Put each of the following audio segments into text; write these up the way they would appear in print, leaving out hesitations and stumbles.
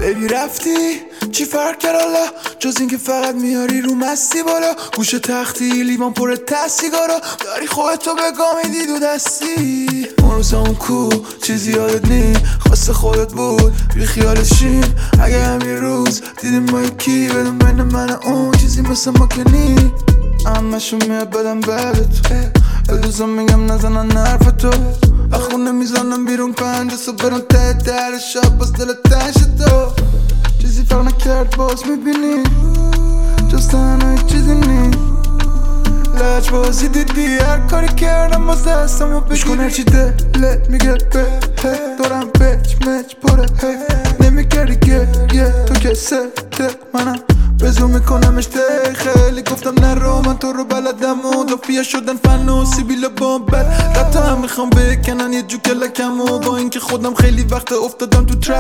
ببی رفتی چی فرق کرد الله جز این که فقط میاری رو مستی بالا گوشه تختی لیوان پر سیگارا داری خودتو به گا میدی دو دستی اون روزا اون کو چیزی یادت نی خواست خودت بود بی خیالشیم اگه همین روز دیدیم ما یکی بدون بین من اون چیزی مثل ما که نی همشون میاد بدم بعدت الوزا میگم نزنن حرف تو اخونه میزنم بیرون 5 صبح برم ته در شب باز دل تنگ شد تو چیزی فرق نکرد باز میبینی جز تنهایی چیزی نی لج بازی دیدی هر کاری کردم باز دستمو بگیری کن هرچی دلت میگه به دارم بچ مچ پره نمیکردی گریه تو که صدق منم بزو میکنمش تی خیلی گفتم نرو من تو رو بلدم و دافیه شدن فن و سیبیل و بامبر رتا هم میخوام بکنن یه جو کلکم و با اینکه خودم خیلی وقت افتادم تو ترپ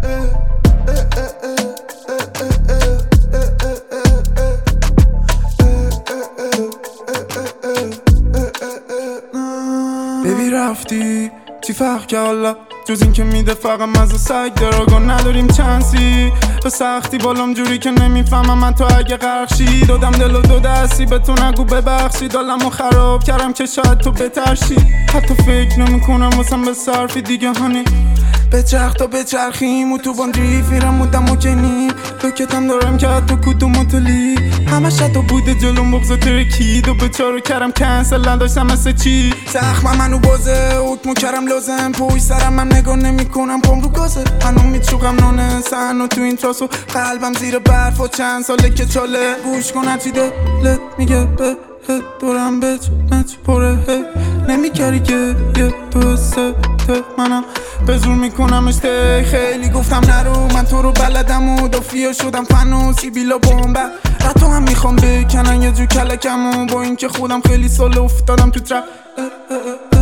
ببی رفتی چی فرق که حالا جز این که میده فقط مزه سگ دراغا نداریم چانسی به سختی بالام جوری که نمیفهمم من تو اگه غرقشی دادم دل و دو دستی به تو نگو ببخشی دلمو خراب کردم که شاید تو بترشی حتی فکر نمیکنم واسم به صرفی دیگه هانی بچرخ تا بچرخیم و تو باندریف میرم مدم و کنی بکتم دارم که حتی کدوم مطلی همش حتی بوده جلوم بغضا ترکید و بچارو کردم کنسل نداشتم مثل چی زخمم منو بازه حکمو کردم لازم پوی سرم من نگاه نمی کنم پام رو گازه منو میچوقم نانه سن و تو این تراس و قلبم زیر برف و چند ساله که چاله گوش کن هرچی دلت میگه به دورم بچ مچ پره نمیکردی که یه تو صدق منم به زور میکنمش تی خیلی گفتم نرو من تو رو بلدم و دافیه شدم فن و سیبیلا بامبر رتو هم میخوام بکنن یه جو کلکم و با اینکه خودم خیلی سال افتادم تو ترپ